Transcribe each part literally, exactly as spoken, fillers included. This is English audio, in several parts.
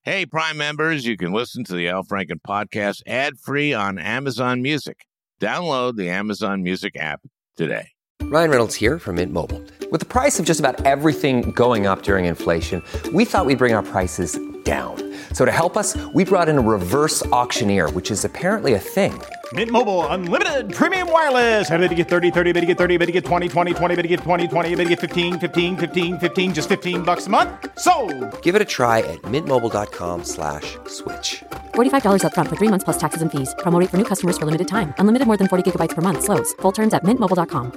Hey, Prime members, you can listen to the Al Franken podcast ad-free on Amazon Music. Download the Amazon Music app today. Ryan Reynolds here from Mint Mobile. With the price of just about everything going up during inflation, we thought we'd bring our prices down. So to help us, we brought in a reverse auctioneer, which is apparently a thing. Mint Mobile Unlimited Premium Wireless. How to get thirty, thirty, how to get thirty, how to get twenty, twenty, twenty, how to get twenty, twenty, how to get fifteen, fifteen, fifteen, fifteen, just fifteen bucks a month? Sold! Give it a try at mintmobile.com slash switch. forty-five dollars up front for three months plus taxes and fees. Promo rate for new customers for limited time. Unlimited more than forty gigabytes per month. Slows full terms at mint mobile dot com.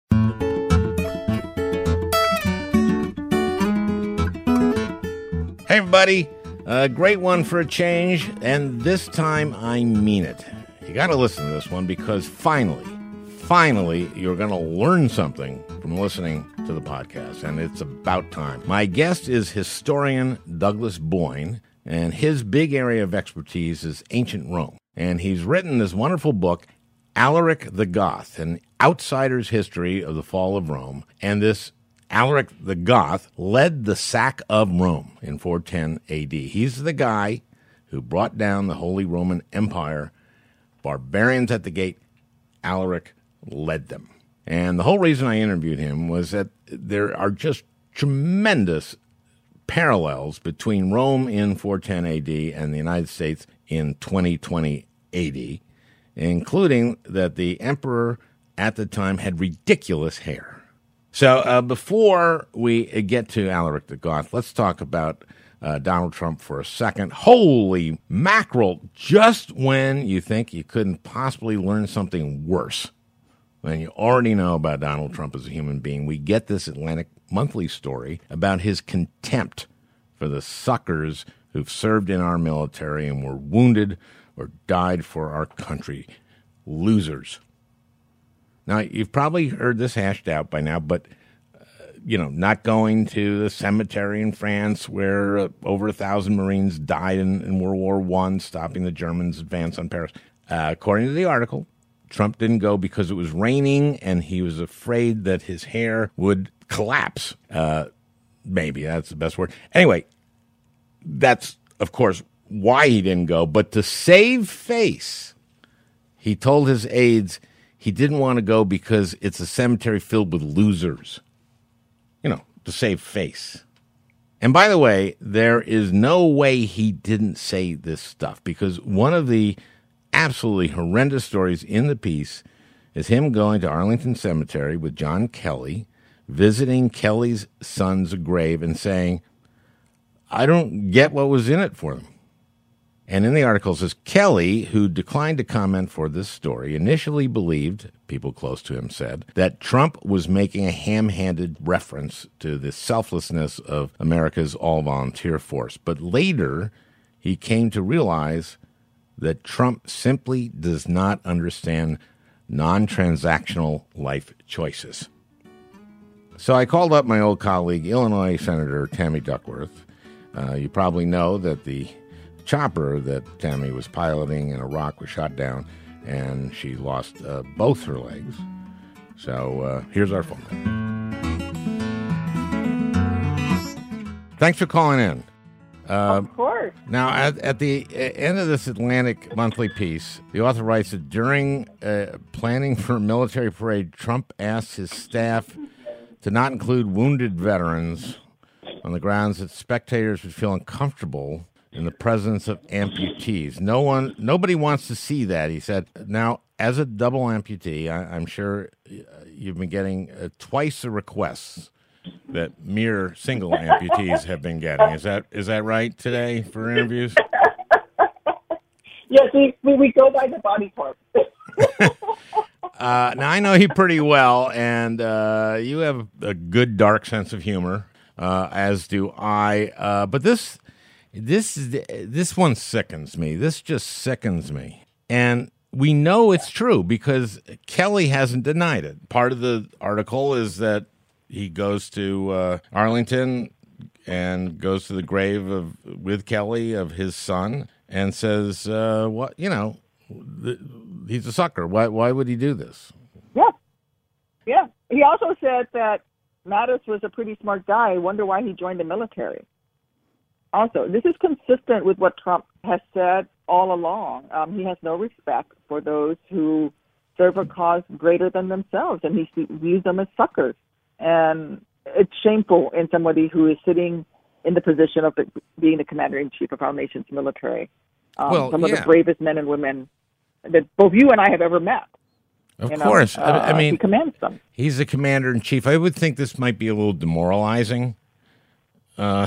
Hey, everybody. A great one for a change, and this time I mean it. You got to listen to this one because finally, finally, you're going to learn something from listening to the podcast, and it's about time. My guest is historian Douglas Boyne, and his big area of expertise is ancient Rome. And he's written this wonderful book, Alaric the Goth, an outsider's history of the fall of Rome, and this Alaric the Goth led the sack of Rome in four ten A D. He's the guy who brought down the Holy Roman Empire. Barbarians at the gate. Alaric led them. And the whole reason I interviewed him was that there are just tremendous parallels between Rome in four ten A D and the United States in twenty twenty A D, including that the emperor at the time had ridiculous hair. So uh, before we get to Alaric the Goth, let's talk about uh, Donald Trump for a second. Holy mackerel, just when you think you couldn't possibly learn something worse than you already know about Donald Trump as a human being, we get this Atlantic Monthly story about his contempt for the suckers who've served in our military and were wounded or died for our country. Losers. Now, you've probably heard this hashed out by now, but, uh, you know, not going to the cemetery in France where uh, over a thousand Marines died in, in World War One, stopping the Germans' advance on Paris. Uh, according to the article, Trump didn't go because it was raining and he was afraid that his hair would collapse. Uh, maybe that's the best word. Anyway, that's, of course, why he didn't go. But to save face, he told his aides he didn't want to go because it's a cemetery filled with losers. You know, to save face. And by the way, there is no way he didn't say this stuff, because one of the absolutely horrendous stories in the piece is him going to Arlington Cemetery with John Kelly, visiting Kelly's son's grave and saying, I don't get what was in it for them. And in the article it says, Kelly, who declined to comment for this story, initially believed, people close to him said, that Trump was making a ham-handed reference to the selflessness of America's all-volunteer force. But later, he came to realize that Trump simply does not understand non-transactional life choices. So I called up my old colleague, Illinois Senator Tammy Duckworth. Uh, you probably know that the chopper that Tammy was piloting in Iraq was shot down, and she lost uh, both her legs. So uh, here's our phone call. Thanks for calling in. Uh, of course. Now, at, at the end of this Atlantic Monthly piece, the author writes that during uh, planning for a military parade, Trump asked his staff to not include wounded veterans on the grounds that spectators would feel uncomfortable in the presence of amputees. No one, nobody wants to see that, he said. Now, as a double amputee, I, I'm sure you've been getting uh, twice the requests that mere single amputees have been getting. Is that is that right today for interviews? Yes, we, we, we go by the body part. uh, now, I know you pretty well, and uh, you have a good dark sense of humor, uh, as do I. Uh, but this... This is this one sickens me. This just sickens me. And we know it's true because Kelly hasn't denied it. Part of the article is that he goes to uh, Arlington and goes to the grave of with Kelly of his son and says, uh, "What you know, th- he's a sucker. Why why would he do this?" Yeah, yeah. He also said that Mattis was a pretty smart guy. I wonder why he joined the military. Also, this is consistent with what Trump has said all along. Um, he has no respect for those who serve a cause greater than themselves, and he views them as suckers. And it's shameful in somebody who is sitting in the position of the, being the commander-in-chief of our nation's military. Um, well, some of yeah. the bravest men and women that both you and I have ever met. Of you know, course. uh, I, I mean, he commands them. He's the commander-in-chief. I would think this might be a little demoralizing uh,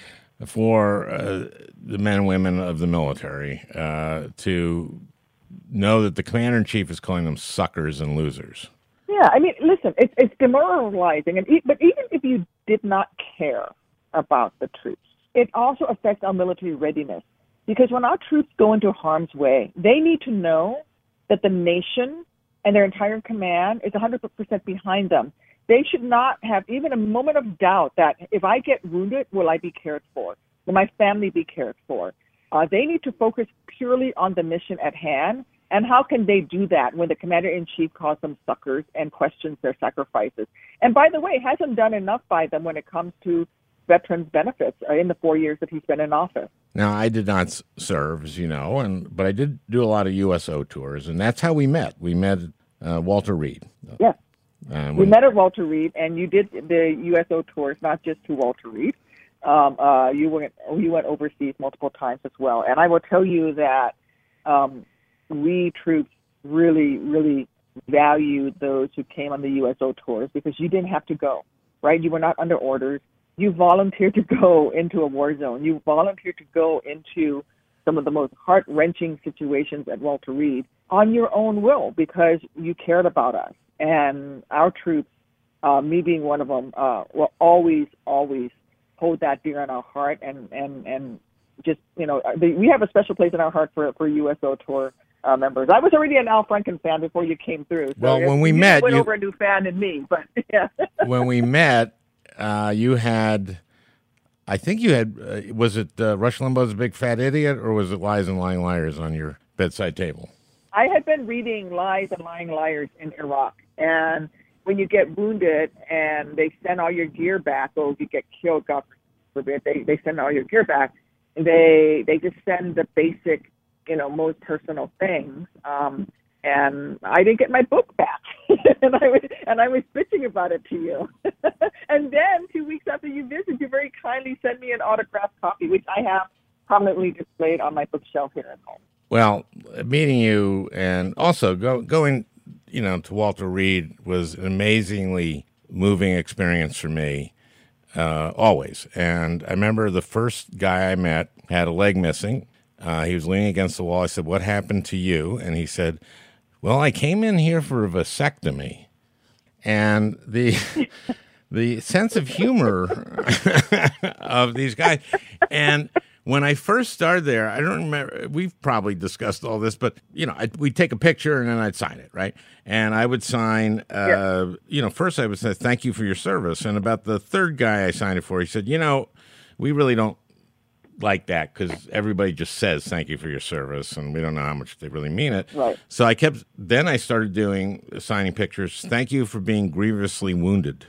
for uh, the men and women of the military uh, to know that the commander-in-chief is calling them suckers and losers. Yeah, I mean, listen, it's, it's demoralizing. And e- But even if you did not care about the troops, it also affects our military readiness. Because when our troops go into harm's way, they need to know that the nation and their entire command is one hundred percent behind them. They should not have even a moment of doubt that if I get wounded, will I be cared for? Will my family be cared for? Uh, they need to focus purely on the mission at hand. And how can they do that when the commander-in-chief calls them suckers and questions their sacrifices? And by the way, hasn't done enough by them when it comes to veterans' benefits in the four years that he's been in office. Now, I did not s- serve, as you know, and but I did do a lot of U S O tours, and that's how we met. We met uh, Walter Reed. Yes. Uh, We when- met at Walter Reed, and you did the U S O tours, not just to Walter Reed. Um, uh, you went you went overseas multiple times as well. And I will tell you that um, we troops really, really valued those who came on the U S O tours because you didn't have to go, right? You were not under orders. You volunteered to go into a war zone. You volunteered to go into some of the most heart-wrenching situations at Walter Reed on your own will because you cared about us. And our troops, uh, me being one of them, uh, will always, always hold that dear in our heart. And, and, and just, you know, the, we have a special place in our heart for, for U S O tour uh, members. I was already an Al Franken fan before you came through. So Well, when we you met, went you- over a new fan in me, but yeah. when we met, uh, you had, I think you had, uh, was it uh, Rush Limbaugh's Big Fat Idiot, or was it Lies and Lying Liars on your bedside table? I had been reading Lies and Lying Liars in Iraq, and when you get wounded and they send all your gear back, or if you get killed, God forbid, they, they send all your gear back, they they just send the basic, you know, most personal things. Um, and I didn't get my book back, and I was and I was bitching about it to you. And then two weeks after you visit, you very kindly sent me an autographed copy, which I have prominently displayed on my bookshelf here at home. Well, meeting you and also go, going, you know, to Walter Reed was an amazingly moving experience for me, uh, always. And I remember the first guy I met had a leg missing. Uh, he was leaning against the wall. I said, "What happened to you?" And he said, "Well, I came in here for a vasectomy." And the the sense of humor of these guys. And when I first started there, I don't remember, we've probably discussed all this, but, you know, I'd, we'd take a picture and then I'd sign it, right? And I would sign, uh, yeah. you know, first I would say, "Thank you for your service." And about the third guy I signed it for, he said, "You know, we really don't like that because everybody just says thank you for your service and we don't know how much they really mean it." Right. So I kept, then I started doing, signing pictures. "Thank you for being grievously wounded."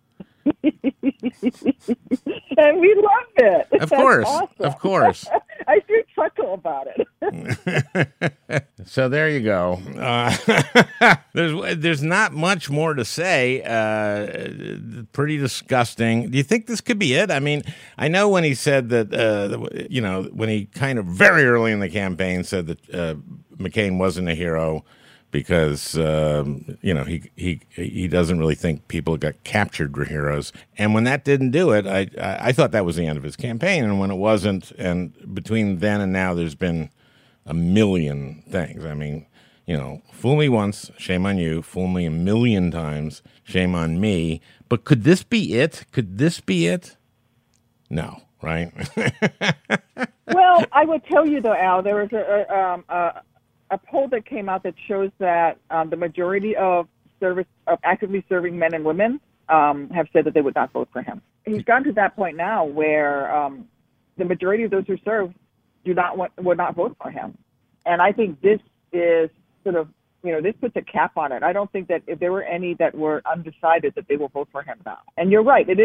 And we loved it. Of course, awesome. of course. I do chuckle about it. So there you go. Uh, there's there's not much more to say. Uh, pretty disgusting. Do you think this could be it? I mean, I know when he said that, uh, you know, when he kind of very early in the campaign said that uh, McCain wasn't a hero because, um, you know, he, he he doesn't really think people got captured were heroes. And when that didn't do it, I, I I thought that was the end of his campaign. And when it wasn't, and between then and now, there's been a million things. I mean, you know, fool me once, shame on you. Fool me a million times, shame on me. But could this be it? Could this be it? No, right? Well, I would tell you, though, Al, there was a, a, um, a, a poll that came out that shows that um, the majority of service of actively serving men and women um, have said that they would not vote for him. He's gotten to that point now where um, the majority of those who serve do not want, would not vote for him. And I think this is sort of, you know, this puts a cap on it. I don't think that if there were any that were undecided that they will vote for him now. And you're right, it is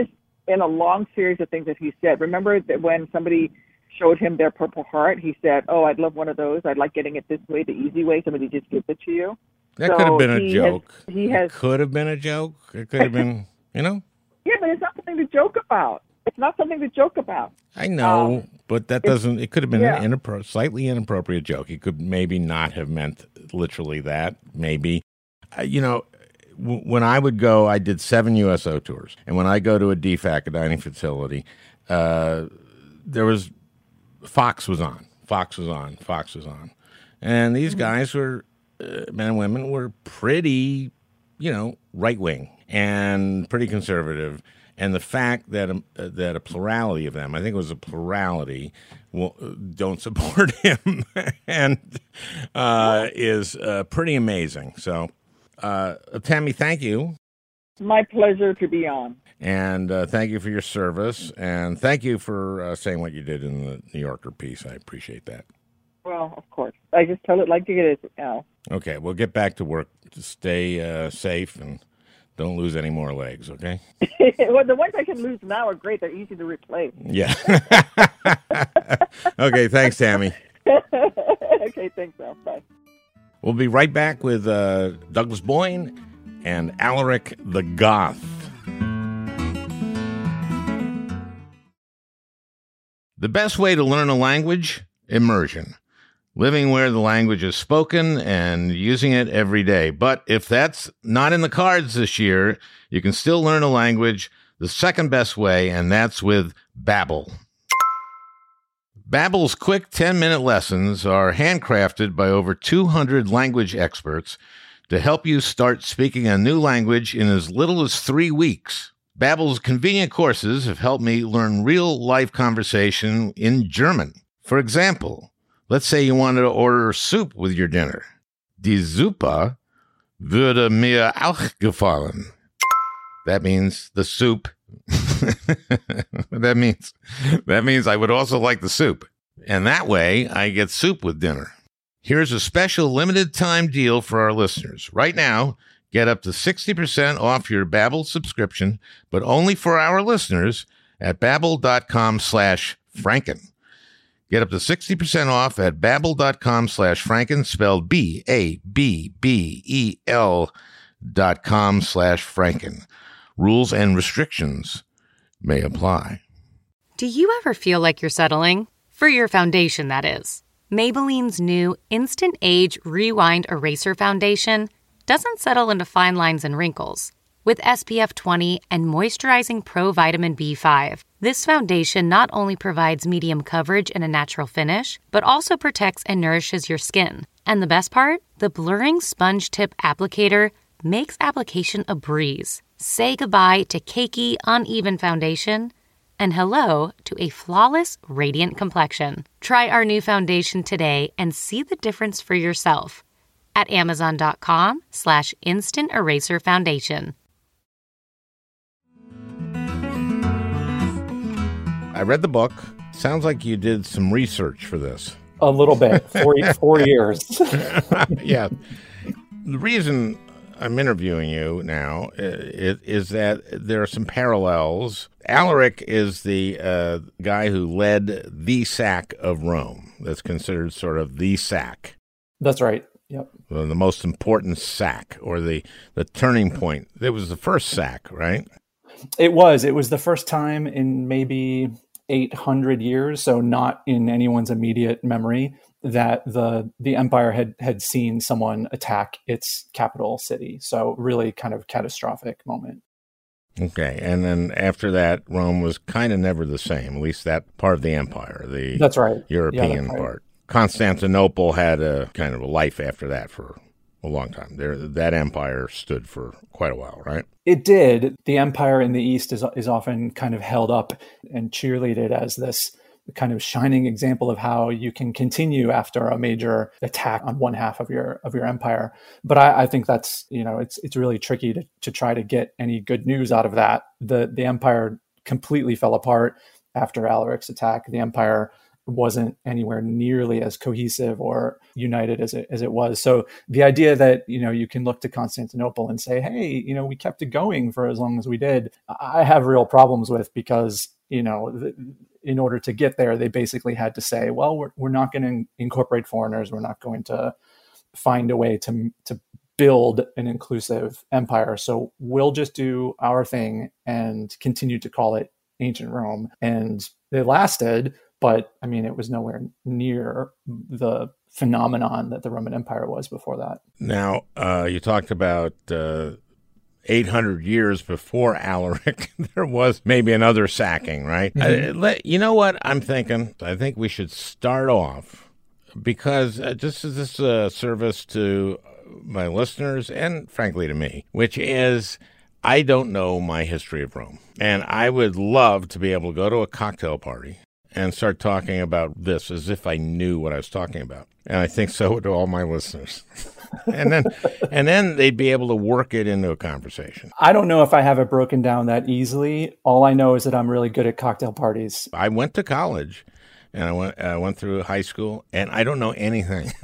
in a long series of things that he said. Remember that when somebody showed him their Purple Heart, he said, "Oh, I'd love one of those. I'd like getting it this way, the easy way. Somebody just gives it to you." That so could have been a he joke. Has, he has. It could have been a joke. It could have been, you know. Yeah, but it's not something to joke about. It's not something to joke about. I know, um, but that doesn't. It could have been yeah. an inappro- slightly inappropriate joke. He could maybe not have meant literally that. Maybe, uh, you know. When I would go, I did seven U S O tours, and when I go to a D FAC, a dining facility, uh, there was Fox was on, Fox was on, Fox was on, and these guys were uh, men and women were pretty, you know, right wing and pretty conservative, and the fact that um, uh, that a plurality of them, I think it was a plurality, will, don't support him, and uh, is uh, pretty amazing. So. Uh, Tammy, thank you. My pleasure to be on. And uh, thank you for your service. And thank you for uh, saying what you did in the New Yorker piece. I appreciate that. Well, of course. I just tell it like it is now. Okay, we'll get back to work. Stay uh, safe and don't lose any more legs, okay? Well, the ones I can lose now are great. They're easy to replace. Yeah. Okay, thanks, Tammy. Okay, thanks, Al. Bye. We'll be right back with uh, Douglas Boyne and Alaric the Goth. The best way to learn a language? Immersion. Living where the language is spoken and using it every day. But if that's not in the cards this year, you can still learn a language the second best way, and that's with Babbel. Babbel's quick ten-minute lessons are handcrafted by over two hundred language experts to help you start speaking a new language in as little as three weeks. Babbel's convenient courses have helped me learn real-life conversation in German. For example, let's say you wanted to order soup with your dinner. Die Suppe würde mir auch gefallen. That means the soup. that means that means I would also like the soup. And that way, I get soup with dinner. Here's a special limited time deal for our listeners. Right now, get up to sixty percent off your Babbel subscription, but only for our listeners at babbel.com slash Franken. Get up to sixty percent off at babbel.com slash Franken, spelled B A B B E L dot com slash Franken. Rules and restrictions may apply. Do you ever feel like you're settling? For your foundation, that is. Maybelline's new Instant Age Rewind Eraser Foundation doesn't settle into fine lines and wrinkles. With S P F twenty and moisturizing Pro Vitamin B five, this foundation not only provides medium coverage and a natural finish, but also protects and nourishes your skin. And the best part? The blurring sponge tip applicator makes application a breeze. Say goodbye to cakey, uneven foundation and hello to a flawless, radiant complexion. Try our new foundation today and see the difference for yourself at amazon.com slash instant eraser foundation. I read the book. Sounds like you did some research for this. A little bit. Four, four years. Yeah. The reason I'm interviewing you now is, is that there are some parallels. Alaric is the uh, guy who led the sack of Rome. That's considered sort of the sack. That's right. Yep. Well, the most important sack, or the, the turning point. It was the first sack, right? It was. It was the first time in maybe eight hundred years, so not in anyone's immediate memory, that the the empire had had seen someone attack its capital city. So really kind of catastrophic moment. Okay, and then after that, Rome was kind of never the same, at least that part of the empire, the that's right. European yeah, that's right. part. Constantinople had a kind of a life after that for a long time. There, that empire stood for quite a while, right? It did. The empire in the East is is often kind of held up and cheerleaded as this kind of shining example of how you can continue after a major attack on one half of your of your empire. But I, I think that's, you know, it's it's really tricky to to try to get any good news out of that. The the empire completely fell apart after Alaric's attack. The empire wasn't anywhere nearly as cohesive or united as it, as it was. So the idea that, you know, you can look to Constantinople and say, hey, you know, we kept it going for as long as we did, I have real problems with, because, you know, th- in order to get there, they basically had to say, well, we're, we're not going to incorporate foreigners. We're not going to find a way to, to build an inclusive empire. So we'll just do our thing and continue to call it ancient Rome. And it lasted, but I mean, it was nowhere near the phenomenon that the Roman Empire was before that. Now, uh, you talked about uh, eight hundred years before Alaric, there was maybe another sacking, right? Mm-hmm. Uh, let, you know what I'm thinking? I think we should start off, because uh, just as this uh, service to my listeners and frankly to me, which is, I don't know my history of Rome. And I would love to be able to go to a cocktail party and start talking about this as if I knew what I was talking about. And I think so do all my listeners. and then and then they'd be able to work it into a conversation. I don't know if I have it broken down that easily. All I know is that I'm really good at cocktail parties. I went to college. And I went, I went through high school, and I don't know anything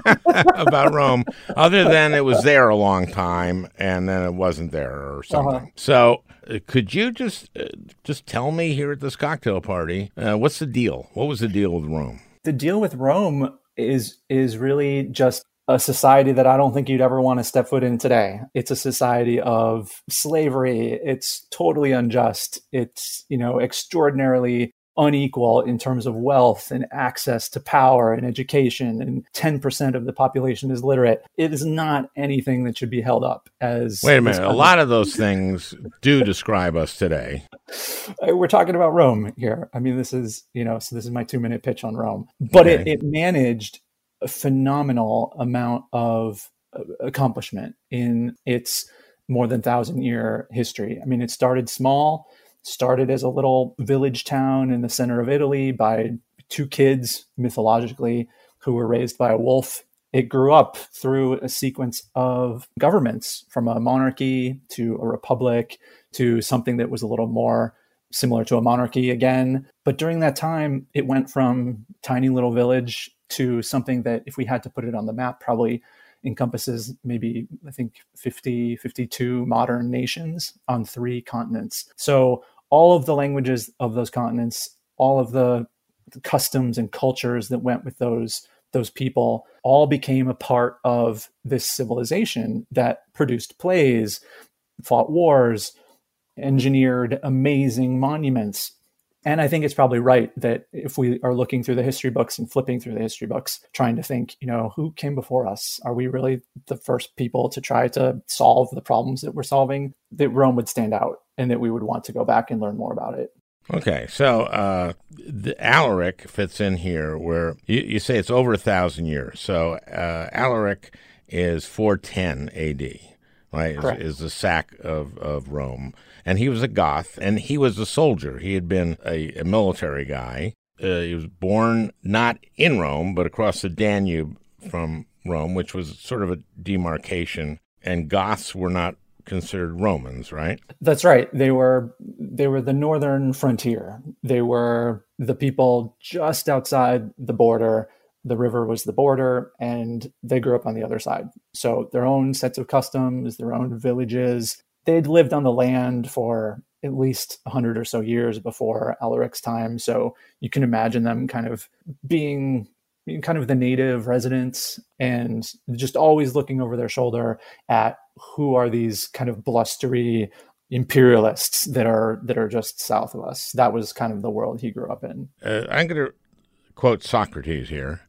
about Rome other than it was there a long time, and then it wasn't there or something. Uh-huh. So uh, could you just uh, just tell me here at this cocktail party, uh, what's the deal? What was the deal with Rome? The deal with Rome is is really just a society that I don't think you'd ever want to step foot in today. It's a society of slavery. It's totally unjust. It's, you know, extraordinarily unequal in terms of wealth and access to power and education, and ten percent of the population is literate. It is not anything that should be held up as... Wait a minute. A lot of those things do describe us today. We're talking about Rome here. I mean, this is, you know, so this is my two minute pitch on Rome. But okay. it, it managed a phenomenal amount of accomplishment in its more than thousand year history. I mean, it started small. Started as a little village town in the center of Italy by two kids, mythologically, who were raised by a wolf. It grew up through a sequence of governments, from a monarchy to a republic to something that was a little more similar to a monarchy again. But during that time, it went from tiny little village to something that, if we had to put it on the map, probably encompasses maybe, I think, fifty, fifty-two modern nations on three continents. So all of the languages of those continents, all of the customs and cultures that went with those, those people, all became a part of this civilization that produced plays, fought wars, engineered amazing monuments. And I think it's probably right that if we are looking through the history books and flipping through the history books, trying to think, you know, who came before us? Are we really the first people to try to solve the problems that we're solving? That Rome would stand out, and that we would want to go back and learn more about it. Okay, so uh, the Alaric fits in here where you, you say it's over a thousand years. So uh, Alaric is four ten A D. Right, is, is the sack of, of Rome. And he was a Goth, and he was a soldier. He had been a, a military guy. Uh, he was born not in Rome, but across the Danube from Rome, which was sort of a demarcation. And Goths were not considered Romans, right? That's right. They were they were the northern frontier. They were the people just outside the border. The river was the border, and they grew up on the other side. So their own sets of customs, their own villages. They'd lived on the land for at least a hundred or so years before Alaric's time. So you can imagine them kind of being kind of the native residents and just always looking over their shoulder at who are these kind of blustery imperialists that are that are just south of us. That was kind of the world he grew up in. Uh, I'm going to quote Socrates here,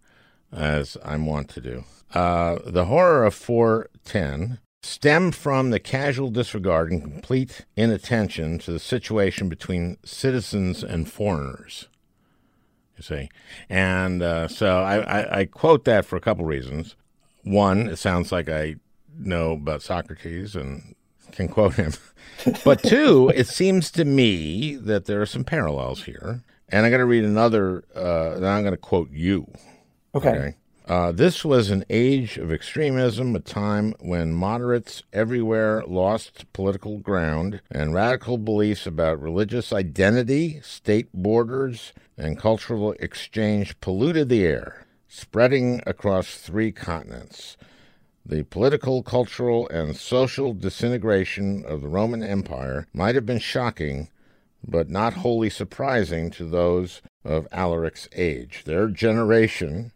as I'm wont to do. Uh, the horror of four ten stemmed from the casual disregard and complete inattention to the situation between citizens and foreigners, you see. And uh, so I, I, I quote that for a couple reasons. One, it sounds like I know about Socrates and can quote him. But two, it seems to me that there are some parallels here. And I'm going to read another, uh, then I'm going to quote you. Okay. okay. Uh, this was an age of extremism, a time when moderates everywhere lost political ground, and radical beliefs about religious identity, state borders, and cultural exchange polluted the air, spreading across three continents. The political, cultural, and social disintegration of the Roman Empire might have been shocking, but not wholly surprising to those of Alaric's age. Their generation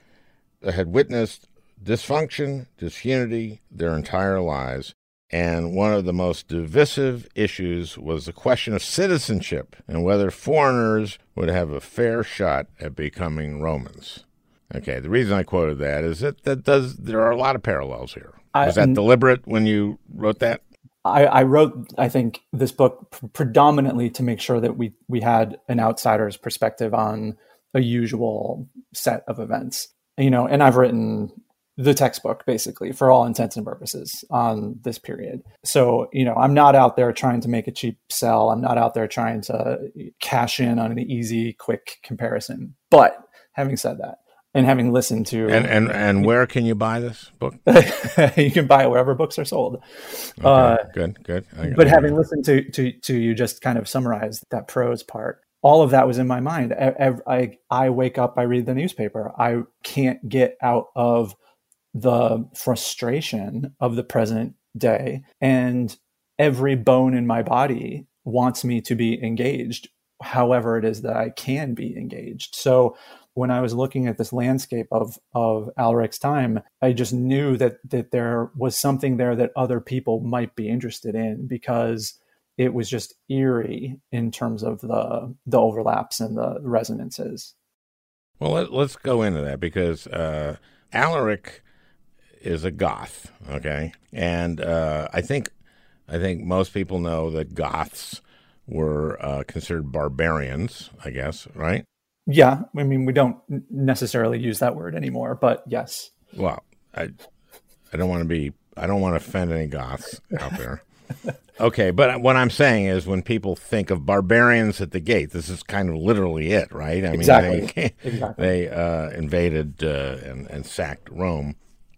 had witnessed dysfunction, disunity their entire lives, and one of the most divisive issues was the question of citizenship and whether foreigners would have a fair shot at becoming Romans. Okay, the reason I quoted that is that, that does there are a lot of parallels here. Was I, that deliberate when you wrote that? I, I wrote, I think, this book pr- predominantly to make sure that we we had an outsider's perspective on a usual set of events. You know, and I've written the textbook basically for all intents and purposes on this period. So, you know, I'm not out there trying to make a cheap sell. I'm not out there trying to cash in on an easy, quick comparison. But having said that, and having listened to and and, and where can you buy this book? You can buy it wherever books are sold. Okay, uh, good, good. I, but I, having listened to to to you just kind of summarize that prose part, all of that was in my mind. I, I, I wake up, I read the newspaper. I can't get out of the frustration of the present day. And every bone in my body wants me to be engaged, however it is that I can be engaged. So when I was looking at this landscape of, of Alaric's time, I just knew that, that there was something there that other people might be interested in, because it was just eerie in terms of the the overlaps and the resonances. Well, let, let's go into that, because uh, Alaric is a Goth, okay, and uh, I think I think most people know that Goths were uh, considered barbarians, I guess, right? Yeah, I mean, we don't necessarily use that word anymore, but yes. Well, I I don't want to be I don't want to offend any Goths out there. Okay, but what I'm saying is, when people think of barbarians at the gate, this is kind of literally it, right? I mean, exactly. they, exactly. they uh, invaded uh, and, and sacked Rome.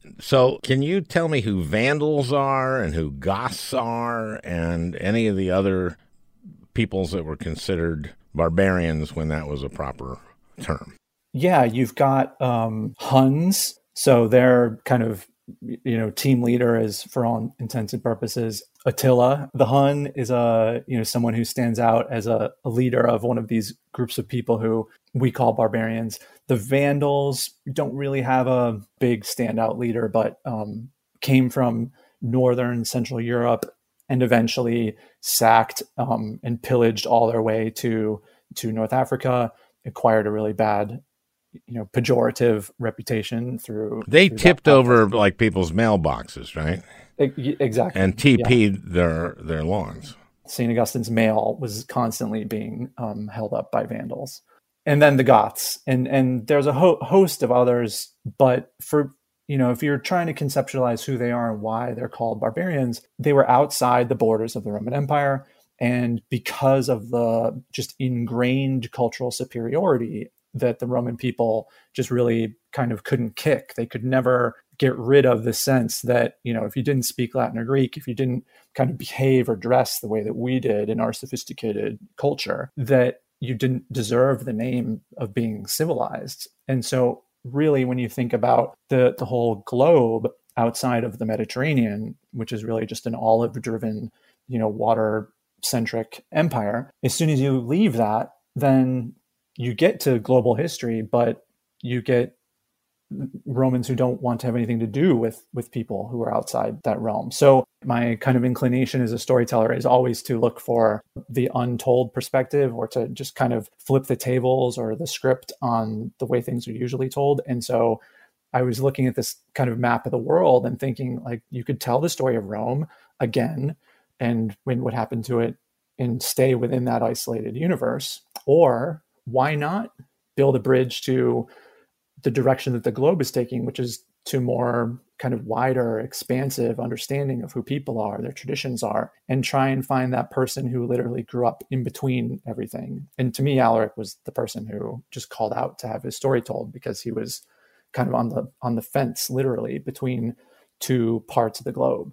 So can you tell me who Vandals are and who Goths are and any of the other peoples that were considered barbarians when that was a proper term? Yeah, you've got um, Huns. So they're kind of, you know, team leader is, for all intents and purposes, Attila. The Hun is a, you know, someone who stands out as a, a leader of one of these groups of people who we call barbarians. The Vandals don't really have a big standout leader, but um, came from northern Central Europe and eventually sacked um, and pillaged all their way to to North Africa, acquired a really bad, you know, pejorative reputation through. They through tipped over like people's mailboxes, right? Exactly. And T P'd yeah. their their lawns. Saint Augustine's mail was constantly being um, held up by Vandals. And then the Goths, and and there's a ho- host of others, but for, you know, if you're trying to conceptualize who they are and why they're called barbarians, they were outside the borders of the Roman Empire, and because of the just ingrained cultural superiority that the Roman people just really kind of couldn't kick. They could never get rid of the sense that, you know, if you didn't speak Latin or Greek, if you didn't kind of behave or dress the way that we did in our sophisticated culture, that you didn't deserve the name of being civilized. And so really, when you think about the, the whole globe outside of the Mediterranean, which is really just an olive-driven, you know, water-centric empire, as soon as you leave that, then you get to global history, but you get Romans who don't want to have anything to do with, with people who are outside that realm. So my kind of inclination as a storyteller is always to look for the untold perspective, or to just kind of flip the tables or the script on the way things are usually told. And so I was looking at this kind of map of the world and thinking, like, you could tell the story of Rome again and when what happened to it and stay within that isolated universe. Or why not build a bridge to the direction that the globe is taking, which is to more kind of wider, expansive understanding of who people are, their traditions are, and try and find that person who literally grew up in between everything. And to me, Alaric was the person who just called out to have his story told, because he was kind of on the on the fence, literally, between two parts of the globe.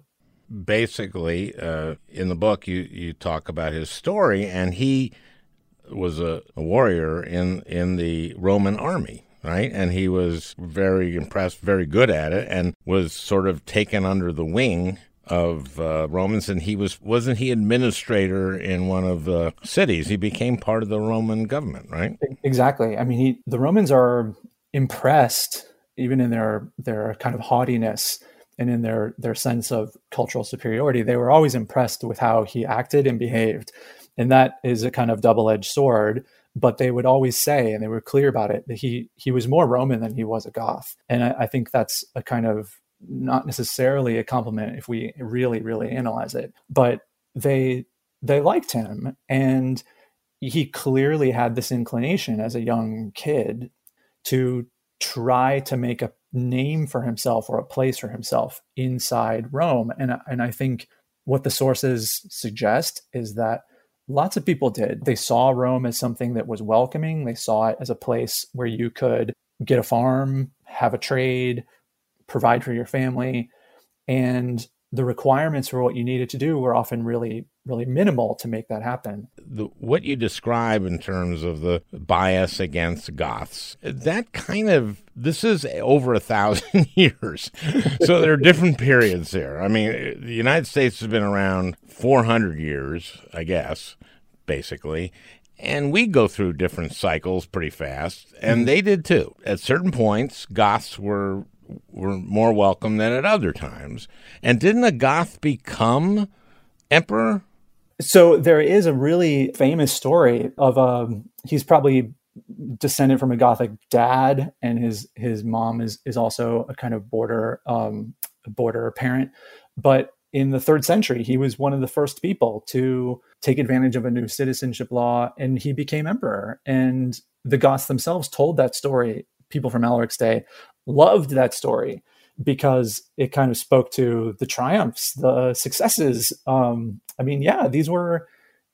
Basically, uh, in the book, you, you talk about his story, and he was a, a warrior in, in the Roman army, right? And he was very impressed, very good at it, and was sort of taken under the wing of uh, Romans. And he was, wasn't he administrator in one of the cities? He became part of the Roman government, right? Exactly. I mean, he, the Romans are impressed, even in their their kind of haughtiness and in their their sense of cultural superiority. They were always impressed with how he acted and behaved. And that is a kind of double-edged sword. But they would always say, and they were clear about it, that he he was more Roman than he was a Goth. And I, I think that's a kind of not necessarily a compliment if we really, really analyze it. But they they liked him, and he clearly had this inclination as a young kid to try to make a name for himself or a place for himself inside Rome. And, and I think what the sources suggest is that lots of people did. They saw Rome as something that was welcoming. They saw it as a place where you could get a farm, have a trade, provide for your family. And the requirements for what you needed to do were often really, really minimal to make that happen. The, what you describe in terms of the bias against Goths, that kind of, this is over a thousand years. So there are different periods there. I mean, the United States has been around four hundred years, I guess, basically. And we go through different cycles pretty fast, and mm-hmm. they did too. At certain points, Goths were were more welcome than at other times. And didn't a Goth become emperor? So there is a really famous story of um he's probably descended from a Gothic dad, and his his mom is is also a kind of border um border parent. But in the third century, he was one of the first people to take advantage of a new citizenship law, and he became emperor. And the Goths themselves told that story. People from Alaric's day loved that story because it kind of spoke to the triumphs, the successes. Um, I mean, yeah, these were,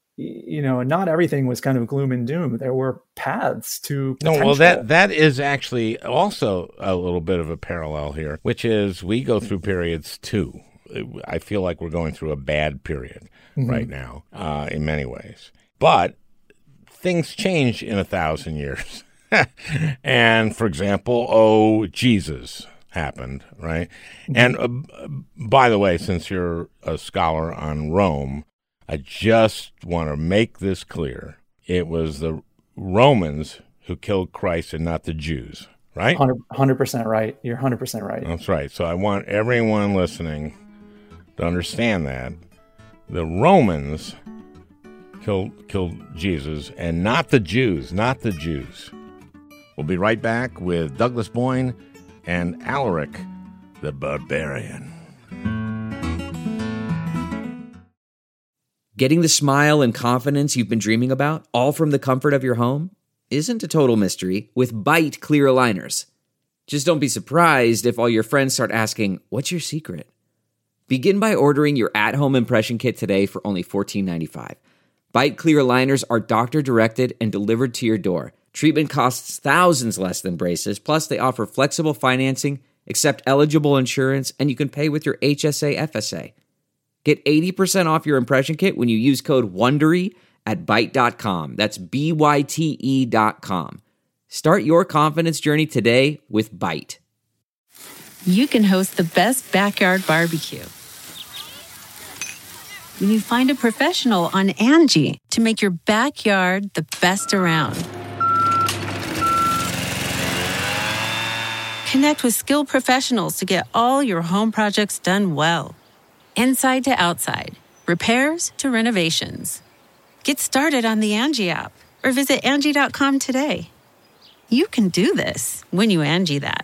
you know, not everything was kind of gloom and doom. There were paths to potential. No, well, that that is actually also a little bit of a parallel here, which is we go through periods too. I feel like we're going through a bad period mm-hmm. right now uh, in many ways. But things change in a thousand years. And, for example, oh, Jesus happened, right? And uh, by the way, since you're a scholar on Rome, I just want to make this clear. It was the Romans who killed Christ and not the Jews, right? one hundred percent right. You're one hundred percent right. That's right. So I want everyone listening to understand that. The Romans killed, killed Jesus and not the Jews, not the Jews. We'll be right back with Douglas Boyne and Alaric the Barbarian. Getting the smile and confidence you've been dreaming about, all from the comfort of your home, isn't a total mystery with Byte clear aligners. Just don't be surprised if all your friends start asking, "What's your secret?" Begin by ordering your at-home impression kit today for only fourteen ninety-five. Byte clear aligners are doctor-directed and delivered to your door. Treatment costs thousands less than braces, plus they offer flexible financing, accept eligible insurance, and you can pay with your H S A F S A. Get eighty percent off your impression kit when you use code WONDERY at byte dot com. That's B Y T E dot com. Start your confidence journey today with Byte. You can host the best backyard barbecue when you find a professional on Angie to make your backyard the best around. Connect with skilled professionals to get all your home projects done well. Inside to outside, repairs to renovations. Get started on the Angie app or visit Angie dot com today. You can do this when you Angie that.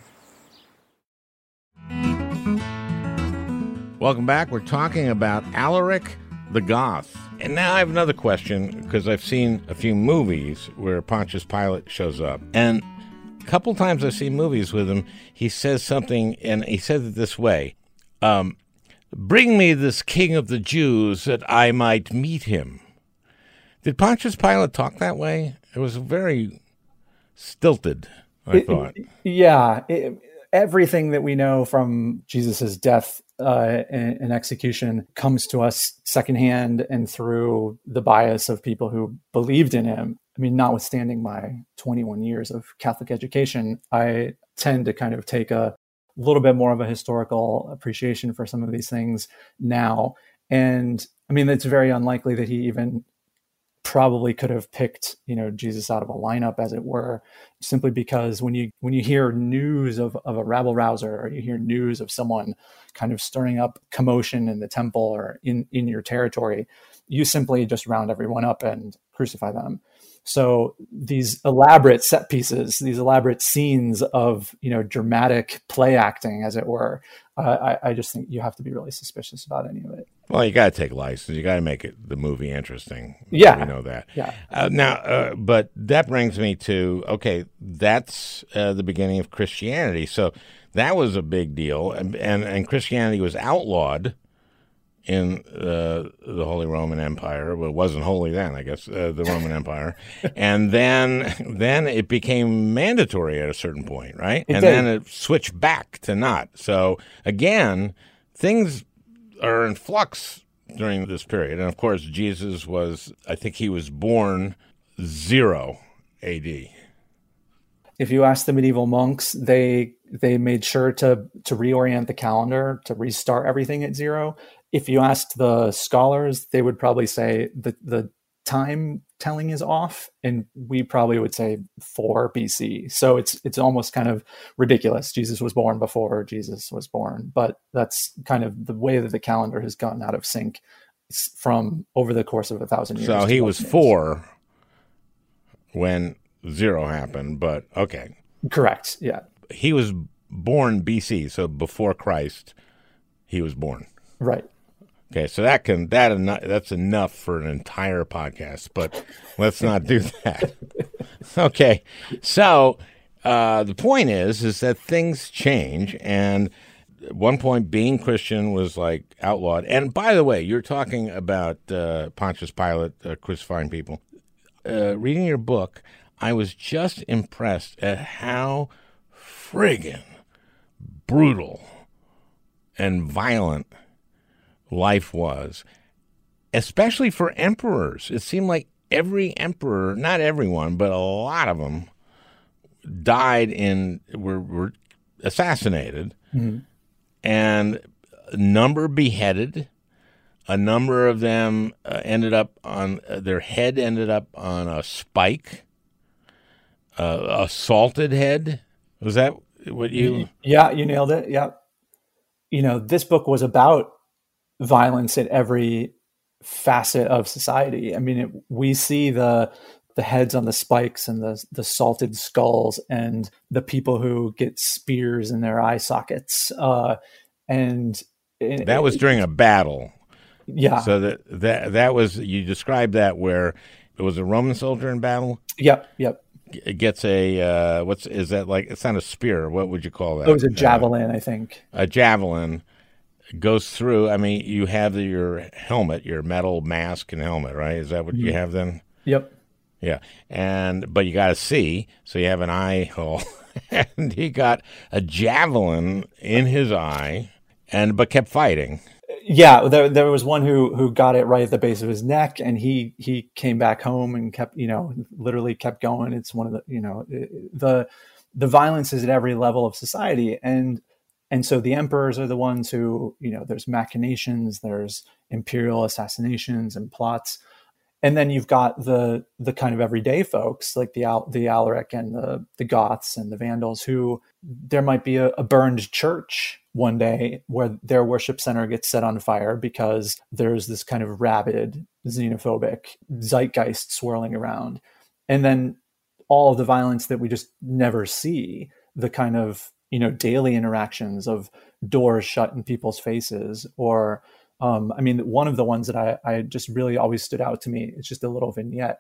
Welcome back. We're talking about Alaric the Goth. And now I have another question, because I've seen a few movies where Pontius Pilate shows up. And a couple times I've seen movies with him, he says something, and he says it this way. Um, Bring me this king of the Jews that I might meet him. Did Pontius Pilate talk that way? It was very stilted, I it, thought. Yeah. It, everything that we know from Jesus's death uh, and, and execution comes to us secondhand and through the bias of people who believed in him. I mean, notwithstanding my twenty-one years of Catholic education, I tend to kind of take a little bit more of a historical appreciation for some of these things now. And I mean, it's very unlikely that he even probably could have picked, you know, Jesus out of a lineup, as it were, simply because when you when you hear news of, of a rabble rouser, or you hear news of someone kind of stirring up commotion in the temple or in, in your territory, you simply just round everyone up and crucify them. So these elaborate set pieces, these elaborate scenes of, you know, dramatic play acting, as it were, uh, I, I just think you have to be really suspicious about any of it. Well, you got to take license. You got to make it the movie interesting. Yeah, we know that. Yeah. Uh, now, uh, but that brings me to okay. That's uh, the beginning of Christianity. So that was a big deal, and and, and Christianity was outlawed in uh, the Holy Roman Empire. Well, it wasn't holy then, I guess, uh, the Roman Empire. And then then it became mandatory at a certain point, right? It and did. then it switched back to not. So, again, things are in flux during this period. And, of course, Jesus was, I think he was born zero A D. If you ask the medieval monks, they they made sure to to reorient the calendar, to restart everything at zero. If you asked the scholars, they would probably say that the time telling is off, and we probably would say four B C. So it's it's almost kind of ridiculous. Jesus was born before Jesus was born, but that's kind of the way that the calendar has gotten out of sync from over the course of a thousand years. So he was four when zero happened, but okay. Correct, yeah. He was born B C, so before Christ, he was born. Right. Okay, so that can that eno- that's enough for an entire podcast, but let's not do that. Okay, so uh, the point is is that things change, and at one point being Christian was like outlawed. And by the way, you're talking about uh, Pontius Pilate uh, crucifying people. Uh, reading your book, I was just impressed at how friggin' brutal and violent life was, especially for emperors. It seemed like every emperor, not everyone, but a lot of them, died in, were, were assassinated, mm-hmm. and a number beheaded. A number of them uh, ended up on, uh, their head ended up on a spike, uh, a salted head. Was that what you? Yeah, you nailed it. Yeah. You know, this book was about violence at every facet of society. I mean, it, we see the the heads on the spikes and the the salted skulls and the people who get spears in their eye sockets. Uh, and it, that was during a battle. Yeah. So that that that was, you described that where it was a Roman soldier in battle. Yep. Yep. It gets a uh, what's is that like? It's not a spear. What would you call that? It was a javelin, uh, I think. A javelin goes through. I mean, you have the, your helmet, your metal mask and helmet, right? Is that what mm-hmm. you have then? Yep. Yeah, and but you got to see, so you have an eye hole, and he got a javelin in his eye, and but kept fighting. Yeah, there there was one who who got it right at the base of his neck, and he he came back home and kept, you know, literally kept going. It's one of the, you know, the the violence is at every level of society, and and so the emperors are the ones who, you know, there's machinations, there's imperial assassinations and plots, and then you've got the the kind of everyday folks like the Al, the Alaric and the the Goths and the Vandals, who there might be a, a burned church one day where their worship center gets set on fire because there's this kind of rabid xenophobic zeitgeist swirling around. And then all of the violence that we just never see, the kind of, you know, daily interactions of doors shut in people's faces, or, um, I mean, one of the ones that I, I just really always stood out to me, it's just a little vignette,